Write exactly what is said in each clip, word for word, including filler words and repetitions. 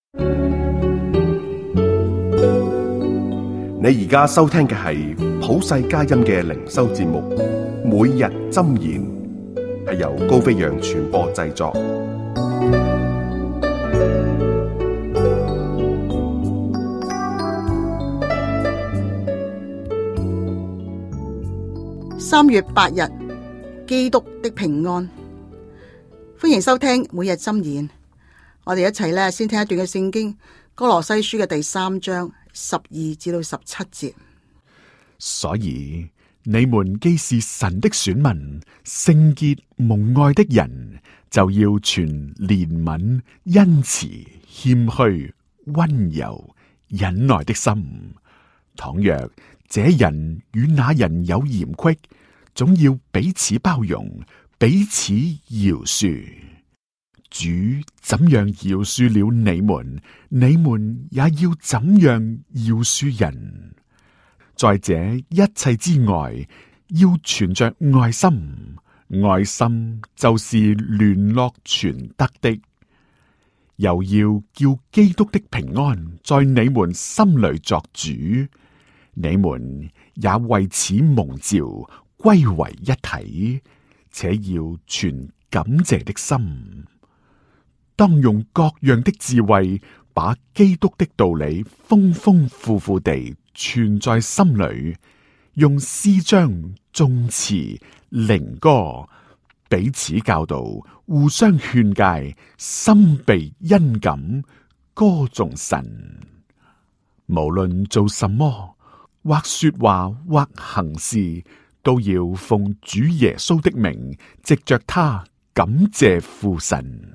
你而家收聽嘅係普世佳音嘅靈修節目，每日箴言，係由高飛揚傳播製作。 三月八日，基督的平安。歡迎收聽每日箴言。我哋一齊咧先聽一段嘅聖經，歌羅西書嘅第三章十二至到十七節。 所以你們既是神的選民，聖潔蒙愛的人，就要存憐憫、恩慈、謙虛、溫柔、忍耐的心。倘若這人與那人有嫌隙，總要彼此包容，彼此饒恕。主怎樣饒恕了你們，你們也要怎樣饒恕人。在這一切之外，要存着愛心，愛心就是聯絡全德的。又要叫基督的平安在你們心裏作主，你們也為此蒙召歸為一體，且要存感謝的心。當用各樣的智慧，把基督的道理豐豐富富地存在心裏，用詩章、頌詞、靈歌彼此教導，互相勸誡，心被恩感，歌頌神。無論做什麼，或說話，或行事，都要奉主耶穌的名，藉着他感謝父神。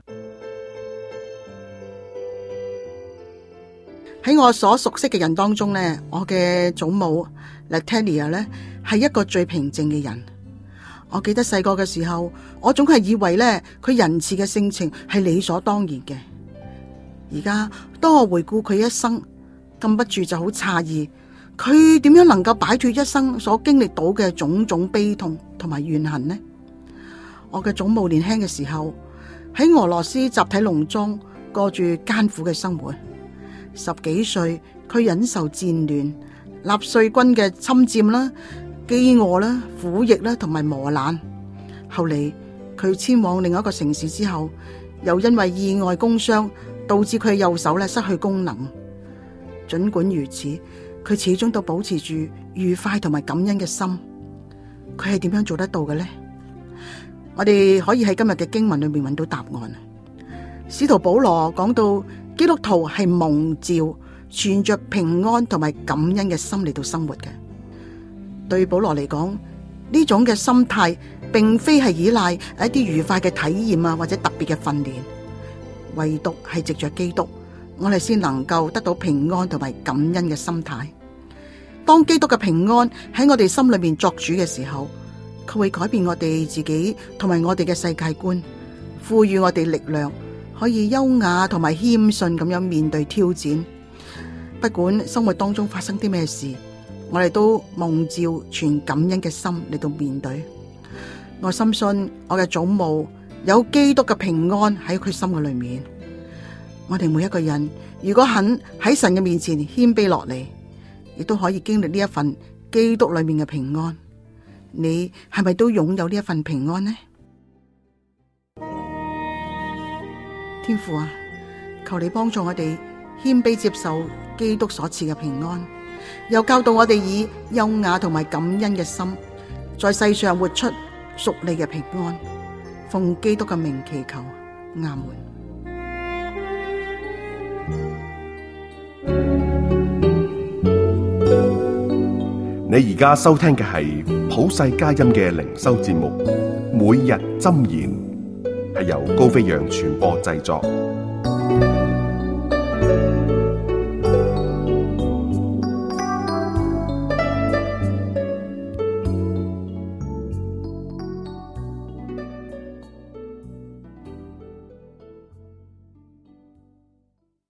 喺我所熟悉嘅人當中呢，我嘅祖母 Latania 呢係一個最平靜嘅人。我記得細個嘅時候，我總係以為呢佢仁慈嘅性情係理所當然嘅。而家當我回顧佢一生，禁不住就好詫異，佢點樣能夠擺脫一生所經歷到嘅種種悲痛同埋怨恨呢？我嘅祖母年輕嘅時候喺俄羅斯集體農莊過住艱苦嘅生活。十幾歲，佢忍受戰亂、納粹軍嘅侵佔啦、飢餓啦、苦役啦同埋磨難。後嚟佢遷往另一個城市之後，又因為意外工傷，導致佢右手咧失去功能。盡管如此，佢始終都保持住愉快同埋感恩嘅心。佢係點樣做得到嘅呢？我哋可以喺今日嘅經文裏面揾到答案。使徒保羅講到，基督徒係蒙召存着平安同埋感恩嘅心嚟到生活嘅。對保羅嚟講，呢種嘅心態並非係依賴一啲愉快嘅體驗啊，或者特別嘅訓練，唯獨係藉着基督，我哋先能夠得到平安同埋感恩嘅心態。當基督嘅平安喺我哋心裏面作主嘅時候，佢會改變我哋自己同埋我哋嘅世界觀，賦予我哋力量，可以優雅同埋謙遜咁樣面對挑戰。不管生活當中發生啲咩事，我哋都蒙召存感恩嘅心嚟到面對。我深信我嘅祖母有基督嘅平安喺佢心嘅裏面。我哋每一個人如果肯喺神嘅面前謙卑落嚟，亦都可以經歷呢一份基督裏面嘅平安。你係咪都擁有呢一份平安呢？天父啊，求你幫助我哋謙卑接受基督所賜嘅平安，又教導我哋以優雅同埋感恩嘅心，在世上活出屬你嘅平安。奉基督嘅名祈求，阿門。 你而家收聽嘅係普世佳音嘅靈修節目，每日箴言，係由高飛揚傳播製作。